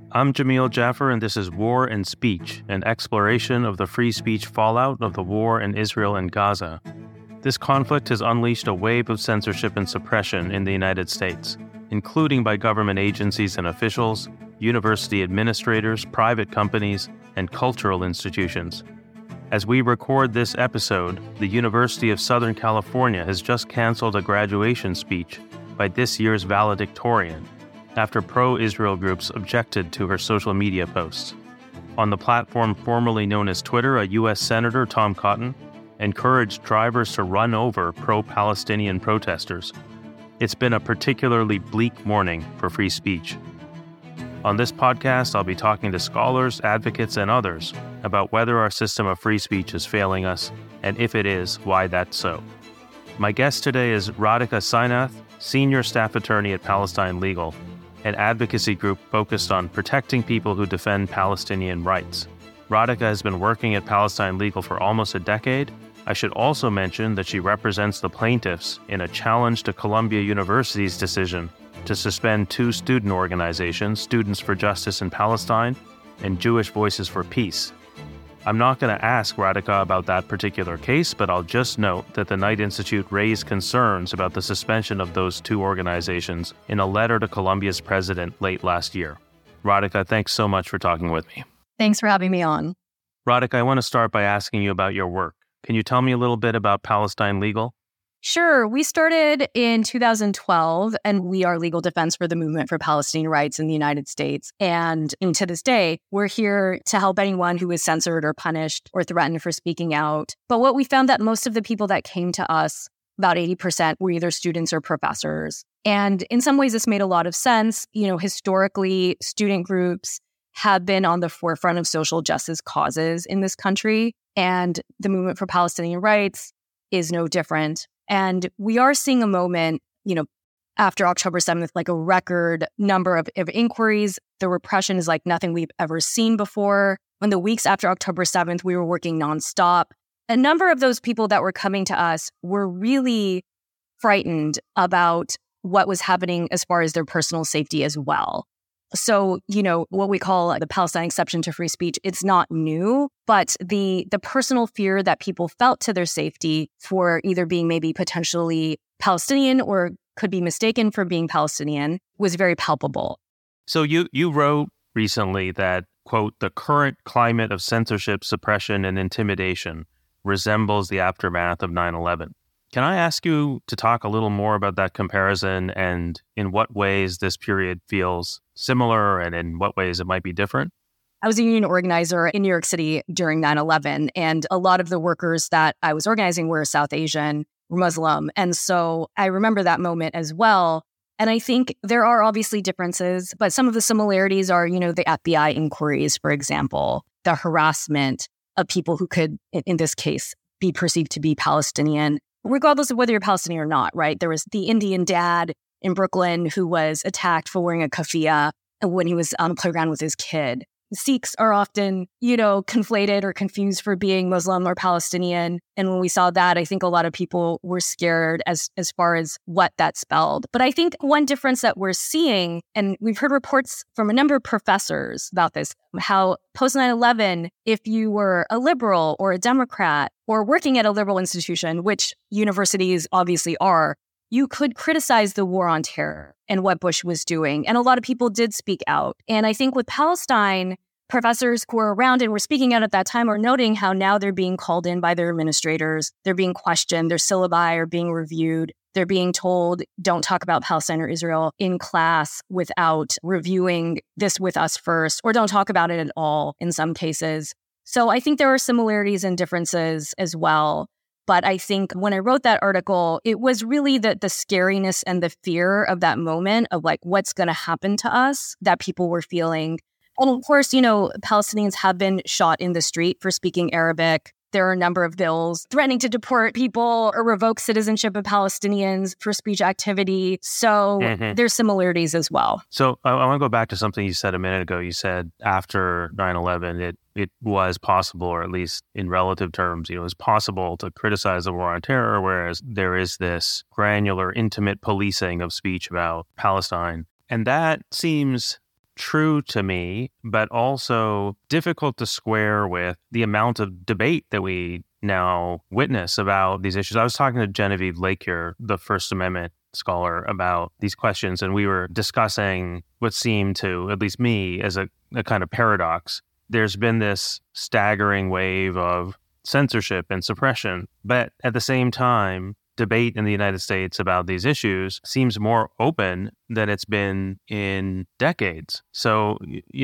I'm Jamil Jaffer, and this is War and Speech, an exploration of the free speech fallout of the war in Israel and Gaza. This conflict has unleashed a wave of censorship and suppression in the United States, including by government agencies and officials, university administrators, private companies, and cultural institutions. As we record this episode, the University of Southern California has just canceled a graduation speech by this year's valedictorian, after pro-Israel groups objected to her social media posts. On the platform formerly known as Twitter, a U.S. Senator, Tom Cotton, encouraged drivers to run over pro-Palestinian protesters. It's been a particularly bleak morning for free speech. On this podcast, I'll be talking to scholars, advocates, and others about whether our system of free speech is failing us, and if it is, why that's so. My guest today is Radhika Sainath, Senior Staff Attorney at Palestine Legal, an advocacy group focused on protecting people who defend Palestinian rights. Radhika has been working at Palestine Legal for almost a decade. I should also mention that she represents the plaintiffs in a challenge to Columbia University's decision to suspend two student organizations, Students for Justice in Palestine and Jewish Voices for Peace. I'm not going to ask Radhika about that particular case, but I'll just note that the Knight Institute raised concerns about the suspension of those two organizations in a letter to Columbia's president late last year. Radhika, thanks so much for talking with me. Thanks for having me on. Radhika, I want to start by asking you about your work. Can you tell me a little bit about Palestine Legal? Sure. We started in 2012, and we are legal defense for the movement for Palestinian rights in the United States. And to this day, we're here to help anyone who is censored or punished or threatened for speaking out. But what we found that most of the people that came to us, about 80%, were either students or professors. And in some ways, this made a lot of sense. Historically, student groups have been on the forefront of social justice causes in this country. And the movement for Palestinian rights is no different. And we are seeing a moment, after October 7th, like a record number of inquiries. The repression is like nothing we've ever seen before. In the weeks after October 7th, we were working nonstop. A number of those people that were coming to us were really frightened about what was happening as far as their personal safety as well. So, what we call the Palestine exception to free speech, it's not new, but the personal fear that people felt to their safety for either being maybe potentially Palestinian or could be mistaken for being Palestinian was very palpable. So you wrote recently that, quote, the current climate of censorship, suppression, and intimidation resembles the aftermath of 9/11. Can I ask you to talk a little more about that comparison and in what ways this period feels similar and in what ways it might be different? I was a union organizer in New York City during 9/11, and a lot of the workers that I was organizing were South Asian, were Muslim. And so I remember that moment as well. And I think there are obviously differences, but some of the similarities are, the FBI inquiries, for example, the harassment of people who could, in this case, be perceived to be Palestinian, regardless of whether you're Palestinian or not, right? There was the Indian dad in Brooklyn who was attacked for wearing a keffiyeh when he was on the playground with his kid. Sikhs are often, conflated or confused for being Muslim or Palestinian. And when we saw that, I think a lot of people were scared as far as what that spelled. But I think one difference that we're seeing, and we've heard reports from a number of professors about this, how post 9/11, if you were a liberal or a Democrat or working at a liberal institution, which universities obviously are, you could criticize the war on terror and what Bush was doing. And a lot of people did speak out. And I think with Palestine, professors who were around and were speaking out at that time are noting how now they're being called in by their administrators. They're being questioned. Their syllabi are being reviewed. They're being told, don't talk about Palestine or Israel in class without reviewing this with us first, or don't talk about it at all in some cases. So I think there are similarities and differences as well. But I think when I wrote that article, it was really the scariness and the fear of that moment of like, what's going to happen to us that people were feeling. And of course, Palestinians have been shot in the street for speaking Arabic. There are a number of bills threatening to deport people or revoke citizenship of Palestinians for speech activity. So there's similarities as well. So I want to go back to something you said a minute ago. You said after 9/11, it was possible, or at least in relative terms, it was possible to criticize the war on terror, whereas there is this granular, intimate policing of speech about Palestine. And that seems true to me, but also difficult to square with the amount of debate that we now witness about these issues. I was talking to Genevieve Lakeur, the First Amendment scholar, about these questions, and we were discussing what seemed to, at least me, as a kind of paradox. There's been this staggering wave of censorship and suppression, but at the same time, debate in the United States about these issues seems more open than it's been in decades. So,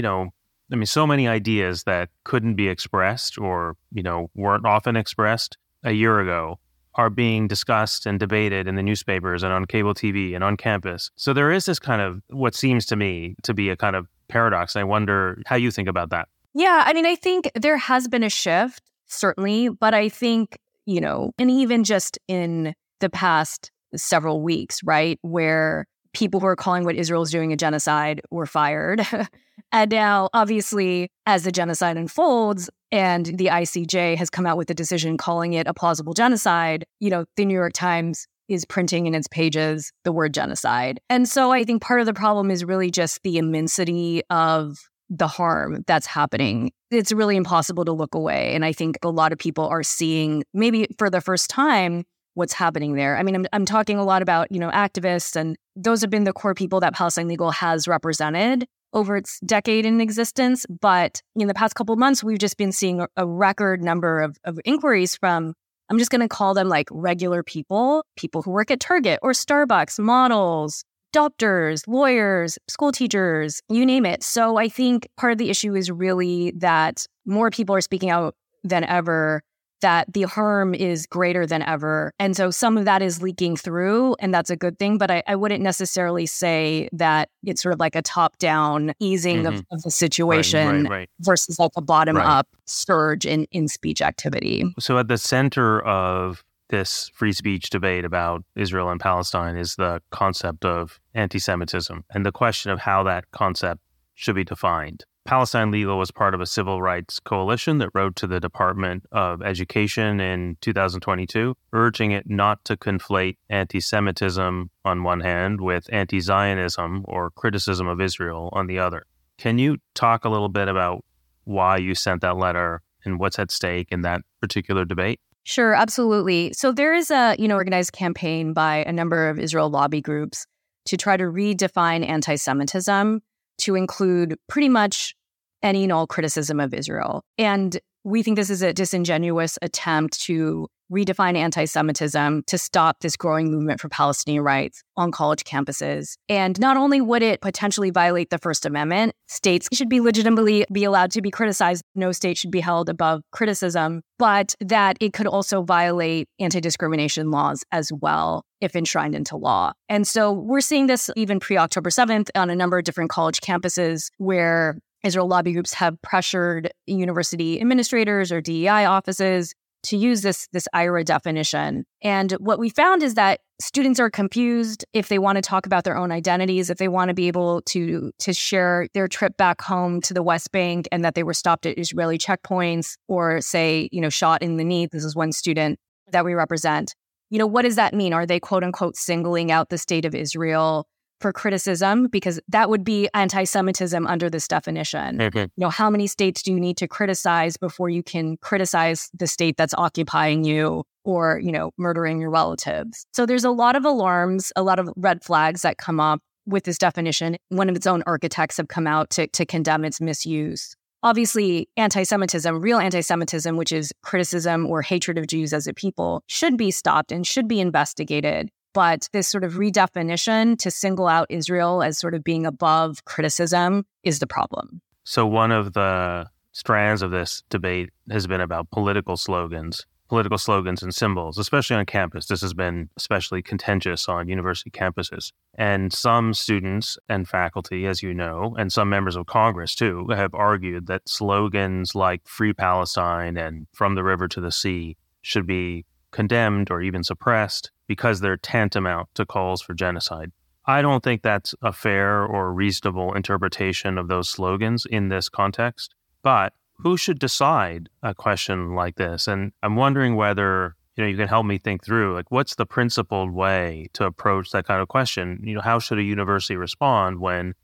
so many ideas that couldn't be expressed or, weren't often expressed a year ago are being discussed and debated in the newspapers and on cable TV and on campus. So there is this kind of what seems to me to be a kind of paradox. I wonder how you think about that. Yeah, I think there has been a shift, certainly, but I think, and even just in the past several weeks, right, where people who are calling what Israel is doing a genocide were fired. And now, obviously, as the genocide unfolds and the ICJ has come out with a decision calling it a plausible genocide, the New York Times is printing in its pages the word genocide. And so I think part of the problem is really just the immensity of the harm that's happening. It's really impossible to look away. And I think a lot of people are seeing, maybe for the first time, what's happening there. I'm talking a lot about, activists, and those have been the core people that Palestine Legal has represented over its decade in existence. But in the past couple of months, we've just been seeing a record number of inquiries from, I'm just going to call them like regular people who work at Target or Starbucks, models, doctors, lawyers, school teachers, you name it. So I think part of the issue is really that more people are speaking out than ever, that the harm is greater than ever. And so some of that is leaking through, and that's a good thing. But I wouldn't necessarily say that it's sort of like a top-down easing of the situation right. versus like a bottom-up surge in speech activity. So at the center of this free speech debate about Israel and Palestine is the concept of anti-Semitism and the question of how that concept should be defined. Palestine Legal was part of a civil rights coalition that wrote to the Department of Education in 2022, urging it not to conflate anti-Semitism on one hand with anti-Zionism or criticism of Israel on the other. Can you talk a little bit about why you sent that letter and what's at stake in that particular debate? Sure, absolutely. So there is a organized campaign by a number of Israel lobby groups to try to redefine anti-Semitism to include pretty much any and all criticism of Israel. And we think this is a disingenuous attempt to redefine anti-Semitism to stop this growing movement for Palestinian rights on college campuses. And not only would it potentially violate the First Amendment, states should be legitimately be allowed to be criticized. No state should be held above criticism, but that it could also violate anti-discrimination laws as well if enshrined into law. And so we're seeing this even pre-October 7th on a number of different college campuses where Israel lobby groups have pressured university administrators or DEI offices to use this IHRA definition. And what we found is that students are confused if they want to talk about their own identities, if they want to be able to share their trip back home to the West Bank and that they were stopped at Israeli checkpoints or say, shot in the knee. This is one student that we represent. What does that mean? Are they quote unquote singling out the state of Israel for criticism? Because that would be anti-Semitism under this definition. Mm-hmm. How many states do you need to criticize before you can criticize the state that's occupying you or, murdering your relatives? So there's a lot of alarms, a lot of red flags that come up with this definition. One of its own architects have come out to condemn its misuse. Obviously, anti-Semitism, real anti-Semitism, which is criticism or hatred of Jews as a people, should be stopped and should be investigated. But this sort of redefinition to single out Israel as sort of being above criticism is the problem. So one of the strands of this debate has been about political slogans and symbols, especially on campus. This has been especially contentious on university campuses. And some students and faculty, as you know, and some members of Congress too, have argued that slogans like Free Palestine and From the River to the Sea should be condemned or even suppressed because they're tantamount to calls for genocide. I don't think that's a fair or reasonable interpretation of those slogans in this context, but who should decide a question like this? And I'm wondering whether, you can help me think through, what's the principled way to approach that kind of question? How should a university respond when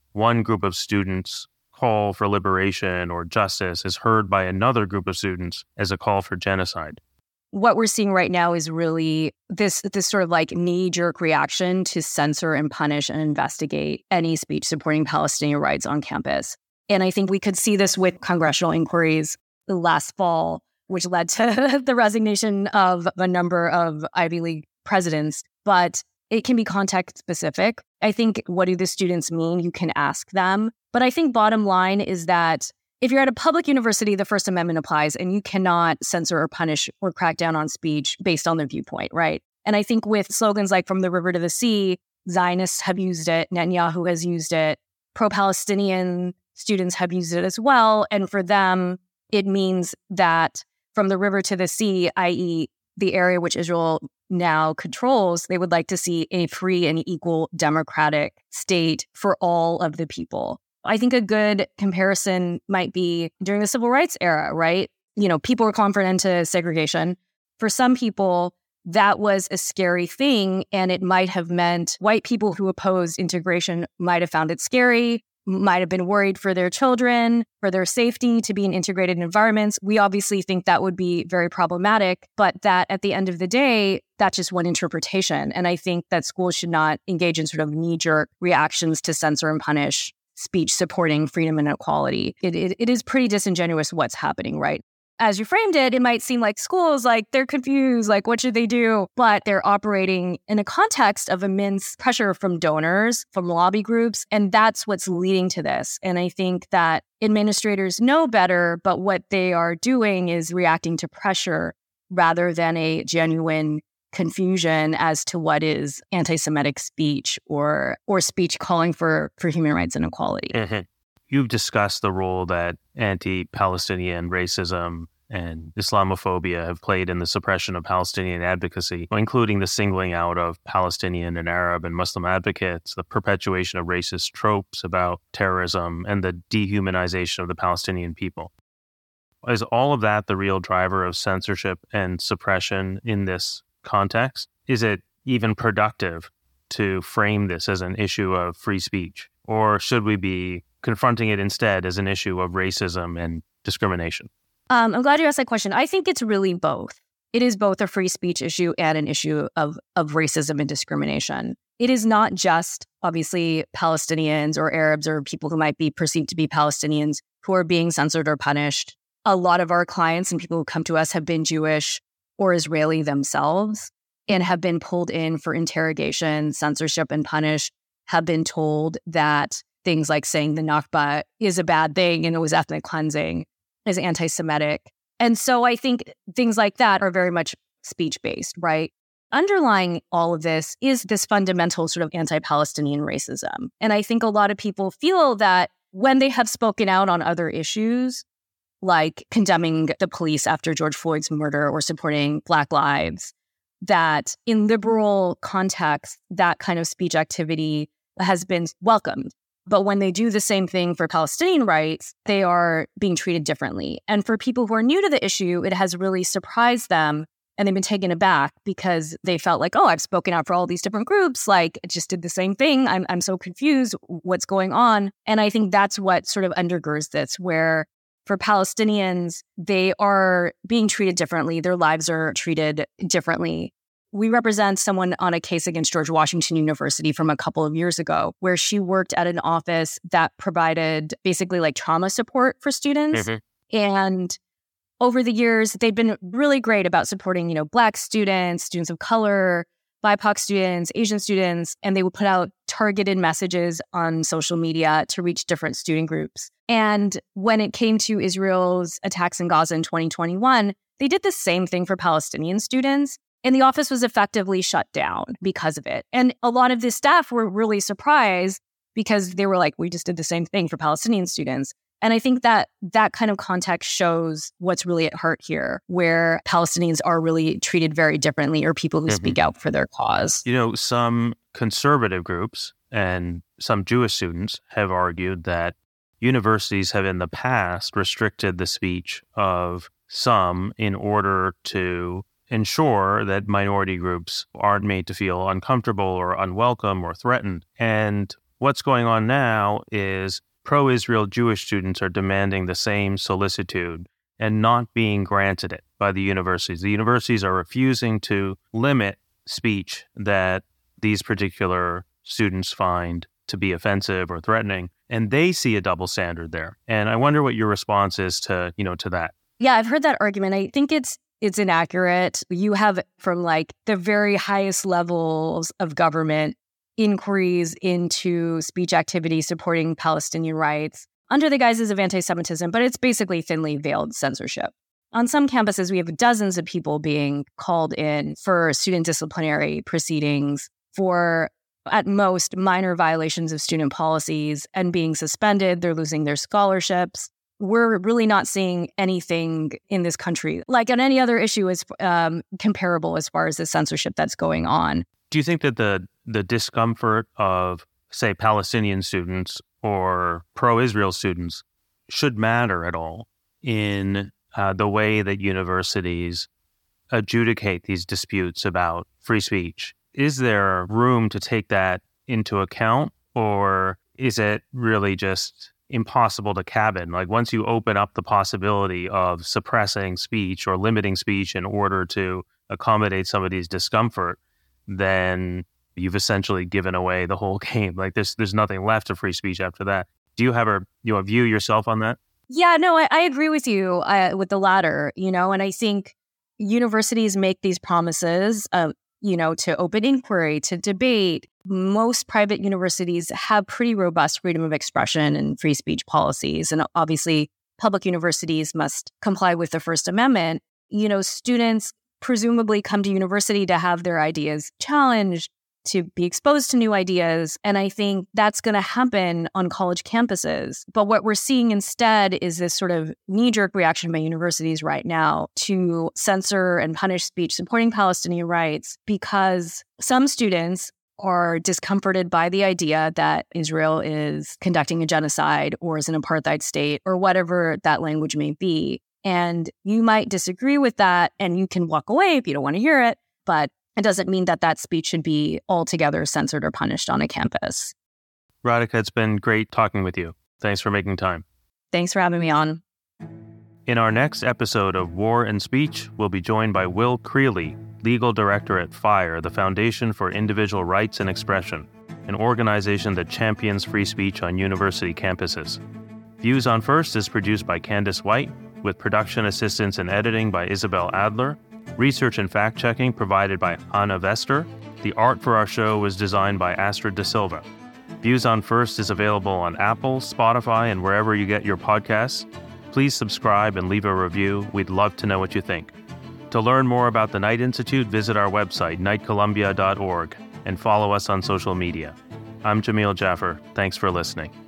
one group of students' call for liberation or justice is heard by another group of students as a call for genocide. What we're seeing right now is really this sort of like knee-jerk reaction to censor and punish and investigate any speech supporting Palestinian rights on campus. And I think we could see this with congressional inquiries last fall, which led to the resignation of a number of Ivy League presidents. But it can be context specific. I think, what do the students mean? You can ask them. But I think bottom line is that if you're at a public university, the First Amendment applies and you cannot censor or punish or crack down on speech based on their viewpoint, right? And I think with slogans like "From the River to the Sea," Zionists have used it, Netanyahu has used it, pro-Palestinian students have used it as well. And for them, it means that from the river to the sea, i.e., the area which Israel now controls, they would like to see a free and equal democratic state for all of the people. I think a good comparison might be during the civil rights era, right? You know, people were converted into segregation. For some people, that was a scary thing, and it might have meant white people who opposed integration might have found it scary, might have been worried for their children, for their safety to be in integrated environments. We obviously think that would be very problematic, but that at the end of the day, that's just one interpretation. And I think that schools should not engage in sort of knee-jerk reactions to censor and punish speech supporting freedom and equality. It is pretty disingenuous what's happening, right? As you framed it, it might seem like schools, like they're confused, like what should they do? But they're operating in a context of immense pressure from donors, from lobby groups, and that's what's leading to this. And I think that administrators know better, but what they are doing is reacting to pressure rather than a genuine confusion as to what is anti-Semitic speech or speech calling for human rights and equality. Mm-hmm. You've discussed the role that anti-Palestinian racism and Islamophobia have played in the suppression of Palestinian advocacy, including the singling out of Palestinian and Arab and Muslim advocates, the perpetuation of racist tropes about terrorism, and the dehumanization of the Palestinian people. Is all of that the real driver of censorship and suppression in this context? Is it even productive to frame this as an issue of free speech? Or should we be confronting it instead as an issue of racism and discrimination? I'm glad you asked that question. I think it's really both. It is both a free speech issue and an issue of racism and discrimination. It is not just, obviously, Palestinians or Arabs or people who might be perceived to be Palestinians who are being censored or punished. A lot of our clients and people who come to us have been Jewish or Israeli themselves and have been pulled in for interrogation, censorship, and punished, have been told that things like saying the Nakba is a bad thing and it was ethnic cleansing, is anti-Semitic. And so I think things like that are very much speech-based, right? Underlying all of this is this fundamental sort of anti-Palestinian racism. And I think a lot of people feel that when they have spoken out on other issues, like condemning the police after George Floyd's murder or supporting Black lives, that in liberal contexts, that kind of speech activity has been welcomed. But when they do the same thing for Palestinian rights, they are being treated differently. And for people who are new to the issue, it has really surprised them and they've been taken aback because they felt like, oh, I've spoken out for all these different groups. Like, it just did the same thing. I'm so confused. What's going on? And I think that's what sort of undergirds this, where for Palestinians, they are being treated differently. Their lives are treated differently. We represent someone on a case against George Washington University from a couple of years ago, where she worked at an office that provided basically like trauma support for students. Mm-hmm. And over the years, they've been really great about supporting, Black students, students of color, BIPOC students, Asian students, and they would put out targeted messages on social media to reach different student groups. And when it came to Israel's attacks in Gaza in 2021, they did the same thing for Palestinian students. And the office was effectively shut down because of it. And a lot of the staff were really surprised because they were like, we just did the same thing for Palestinian students. And I think that that kind of context shows what's really at heart here, where Palestinians are really treated very differently, or people who speak out for their cause. Some conservative groups and some Jewish students have argued that universities have in the past restricted the speech of some in order to ensure that minority groups aren't made to feel uncomfortable or unwelcome or threatened. And what's going on now is pro-Israel Jewish students are demanding the same solicitude and not being granted it by the universities. The universities are refusing to limit speech that these particular students find to be offensive or threatening, and they see a double standard there. And I wonder what your response is to that. Yeah, I've heard that argument. I think it's inaccurate. You have from like the very highest levels of government inquiries into speech activity supporting Palestinian rights under the guises of anti-Semitism, but it's basically thinly veiled censorship. On some campuses, we have dozens of people being called in for student disciplinary proceedings for, at most, minor violations of student policies and being suspended. They're losing their scholarships. We're really not seeing anything in this country, like on any other issue, is comparable as far as the censorship that's going on. Do you think that the discomfort of, say, Palestinian students or pro-Israel students should matter at all in the way that universities adjudicate these disputes about free speech? Is there room to take that into account, or is it really just impossible to cabin? Like, once you open up the possibility of suppressing speech or limiting speech in order to accommodate somebody's discomfort, then you've essentially given away the whole game. Like, there's nothing left of free speech after that. Do you have a view yourself on that? Yeah, no, I agree with you with the latter, and I think universities make these promises, to open inquiry, to debate. Most private universities have pretty robust freedom of expression and free speech policies. And obviously, public universities must comply with the First Amendment. Students presumably come to university to have their ideas challenged, to be exposed to new ideas. And I think that's going to happen on college campuses. But what we're seeing instead is this sort of knee-jerk reaction by universities right now to censor and punish speech supporting Palestinian rights because some students are discomforted by the idea that Israel is conducting a genocide or is an apartheid state or whatever that language may be. And you might disagree with that and you can walk away if you don't want to hear it, but it doesn't mean that speech should be altogether censored or punished on a campus. Radhika, it's been great talking with you. Thanks for making time. Thanks for having me on. In our next episode of War and Speech, we'll be joined by Will Creeley, Legal Director at FIRE, the Foundation for Individual Rights and Expression, an organization that champions free speech on university campuses. Views on First is produced by Candace White, with production assistance and editing by Isabel Adler. Research and fact-checking provided by Anna Vester. The art for our show was designed by Astrid De Silva. Views on First is available on Apple, Spotify, and wherever you get your podcasts. Please subscribe and leave a review. We'd love to know what you think. To learn more about the Knight Institute, visit our website, knightcolumbia.org, and follow us on social media. I'm Jamil Jaffer. Thanks for listening.